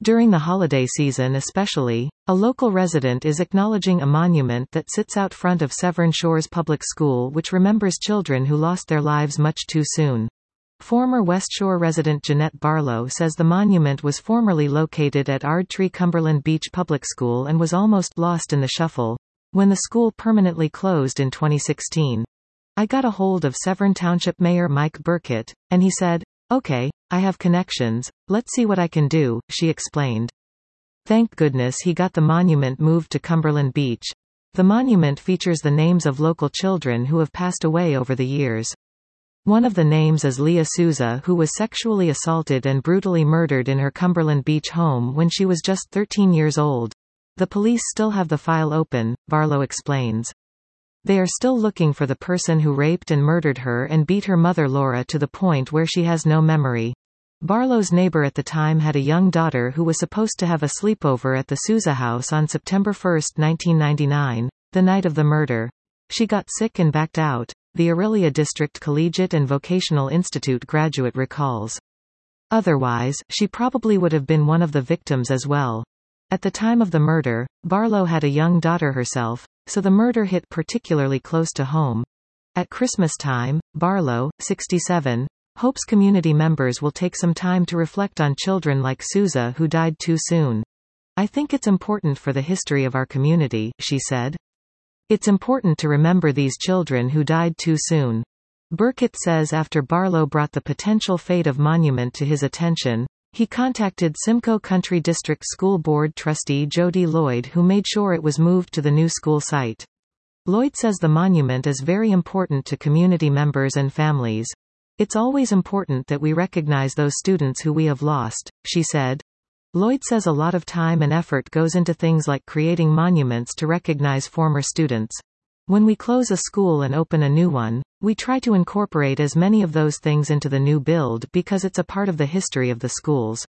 During the holiday season especially, a local resident is acknowledging a monument that sits out front of Severn Shores Public School which remembers children who lost their lives much too soon. Former West Shore resident Jeanette Barlow says the monument was formerly located at Ardtree Cumberland Beach Public School and was almost lost in the shuffle, when the school permanently closed in 2016. I got a hold of Severn Township Mayor Mike Burkett, and he said, "Okay, I have connections, let's see what I can do," she explained. Thank goodness he got the monument moved to Cumberland Beach. The monument features the names of local children who have passed away over the years. One of the names is Leah Souza, who was sexually assaulted and brutally murdered in her Cumberland Beach home when she was just 13 years old. The police still have the file open, Barlow explains. They are still looking for the person who raped and murdered her and beat her mother Laura to the point where she has no memory. Barlow's neighbor at the time had a young daughter who was supposed to have a sleepover at the Souza house on September 1, 1999, the night of the murder. She got sick and backed out, the Orillia District Collegiate and Vocational Institute graduate recalls. Otherwise, she probably would have been one of the victims as well. At the time of the murder, Barlow had a young daughter herself, so the murder hit particularly close to home. At Christmas time, Barlow, 67, hopes community members will take some time to reflect on children like Souza who died too soon. "I think it's important for the history of our community," she said. "It's important to remember these children who died too soon." Burkett says after Barlow brought the potential fate of monument to his attention, he contacted Simcoe Country District School Board trustee Jody Lloyd, who made sure it was moved to the new school site. Lloyd says the monument is very important to community members and families. "It's always important that we recognize those students who we have lost," she said. Lloyd says a lot of time and effort goes into things like creating monuments to recognize former students. "When we close a school and open a new one, we try to incorporate as many of those things into the new build because it's a part of the history of the schools."